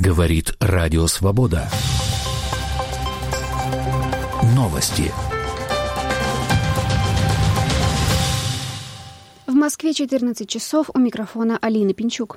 Говорит Радио Свобода. Новости. В Москве 14 часов, у микрофона Алина Пинчук.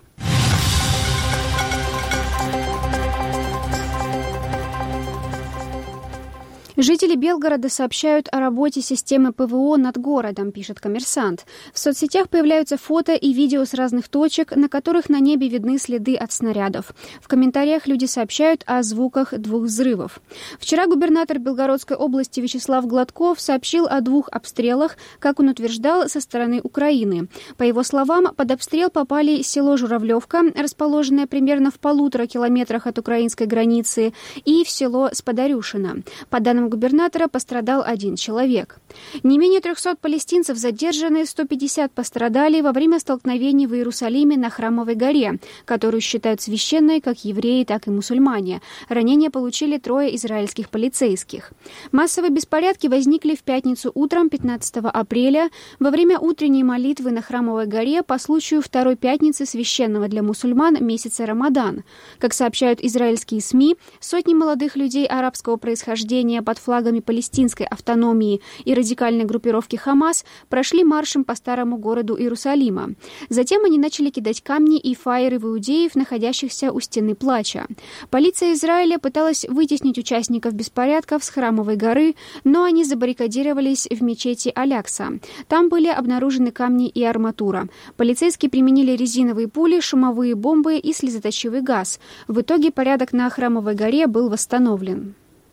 Жители Белгорода сообщают о работе системы ПВО над городом, пишет «Коммерсант». В соцсетях появляются фото и видео с разных точек, на которых на небе видны следы от снарядов. В комментариях люди сообщают о звуках 2 взрывов. Вчера губернатор Белгородской области Вячеслав Гладков сообщил о 2 обстрелах, как он утверждал, со стороны Украины. По его словам, под обстрел попали село Журавлевка, расположенное примерно в 1,5 километрах от украинской границы, и в село Спадарюшино. По данным губернатора, пострадал 1 человек. Не менее 300 палестинцев задержаны, 150 пострадали во время столкновений в Иерусалиме на Храмовой горе, которую считают священной как евреи, так и мусульмане. Ранения получили 3 израильских полицейских. Массовые беспорядки возникли в пятницу утром 15 апреля во время утренней молитвы на Храмовой горе по случаю 2-й пятницы священного для мусульман месяца Рамадан. Как сообщают израильские СМИ, сотни молодых людей арабского происхождения под флагами палестинской автономии и радикальной группировки «Хамас» прошли маршем по старому городу Иерусалима. Затем они начали кидать камни и фаеры в иудеев, находящихся у стены плача. Полиция Израиля пыталась вытеснить участников беспорядков с Храмовой горы, но они забаррикадировались в мечети Алякса. Там были обнаружены камни и арматура. Полицейские применили резиновые пули, шумовые бомбы и слезоточивый газ. В итоге порядок на Храмовой горе был восстановлен.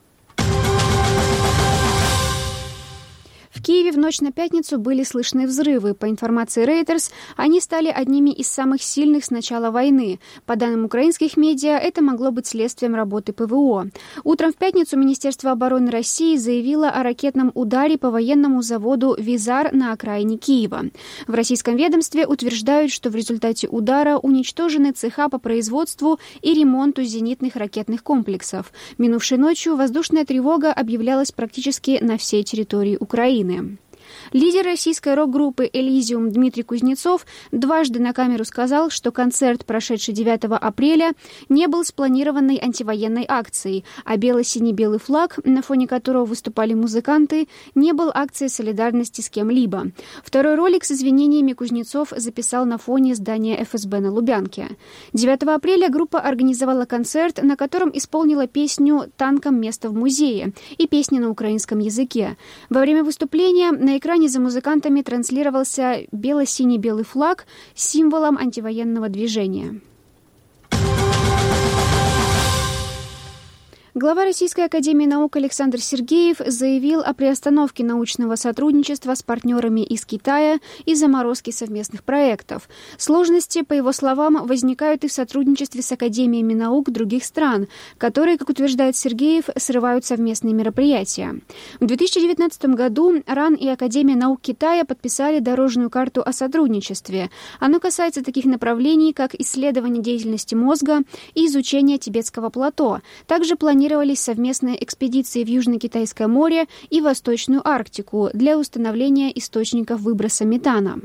В Киеве в ночь на пятницу были слышны взрывы. По информации Reuters, они стали одними из самых сильных с начала войны. По данным украинских медиа, это могло быть следствием работы ПВО. Утром в пятницу Министерство обороны России заявило о ракетном ударе по военному заводу «Визар» на окраине Киева. В российском ведомстве утверждают, что в результате удара уничтожены цеха по производству и ремонту зенитных ракетных комплексов. Минувшей ночью воздушная тревога объявлялась практически на всей территории Украины. Лидер российской рок-группы «Элизиум» Дмитрий Кузнецов дважды на камеру сказал, что концерт, прошедший 9 апреля, не был спланированной антивоенной акцией, а бело-синий-белый флаг, на фоне которого выступали музыканты, не был акцией солидарности с кем-либо. Второй ролик с извинениями Кузнецов записал на фоне здания ФСБ на Лубянке. 9 апреля группа организовала концерт, на котором исполнила песню «Танкам место в музее» и песни на украинском языке. Во время выступления на экране за музыкантами транслировался бело-синий-белый флаг с символом антивоенного движения. Глава Российской академии наук Александр Сергеев заявил о приостановке научного сотрудничества с партнерами из Китая и заморозке совместных проектов. Сложности, по его словам, возникают и в сотрудничестве с академиями наук других стран, которые, как утверждает Сергеев, срывают совместные мероприятия. В 2019 году РАН и Академия наук Китая подписали дорожную карту о сотрудничестве. Оно касается таких направлений, как исследование деятельности мозга и изучение тибетского плато. Также планируется совместные экспедиции в Южно-Китайское море и Восточную Арктику для установления источников выброса метана.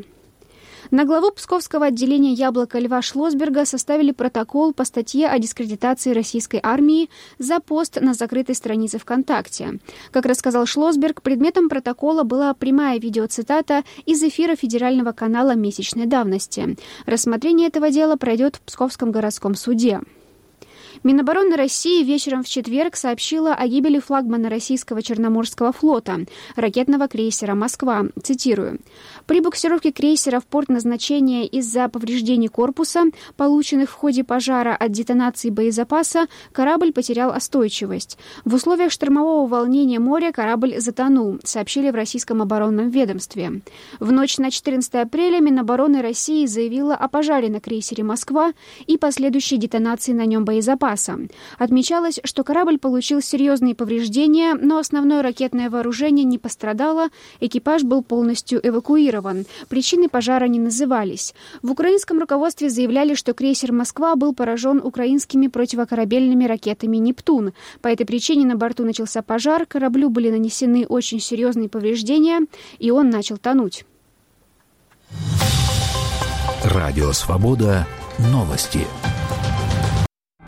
На главу Псковского отделения «Яблоко» Льва Шлосберга составили протокол по статье о дискредитации российской армии за пост на закрытой странице ВКонтакте. Как рассказал Шлосберг, предметом протокола была прямая видеоцитата из эфира федерального канала месячной давности. Рассмотрение этого дела пройдет в Псковском городском суде. Минобороны России вечером в четверг сообщила о гибели флагмана российского Черноморского флота, ракетного крейсера «Москва». Цитирую. «При буксировке крейсера в порт назначения из-за повреждений корпуса, полученных в ходе пожара от детонации боезапаса, корабль потерял остойчивость. В условиях штормового волнения моря корабль затонул», сообщили в российском оборонном ведомстве. В ночь на 14 апреля Минобороны России заявила о пожаре на крейсере «Москва» и последующей детонации на нем боезапаса. Отмечалось, что корабль получил серьезные повреждения, но основное ракетное вооружение не пострадало, экипаж был полностью эвакуирован. Причины пожара не назывались. В украинском руководстве заявляли, что крейсер «Москва» был поражен украинскими противокорабельными ракетами «Нептун». По этой причине на борту начался пожар, кораблю были нанесены очень серьезные повреждения, и он начал тонуть. Радио «Свобода». Новости.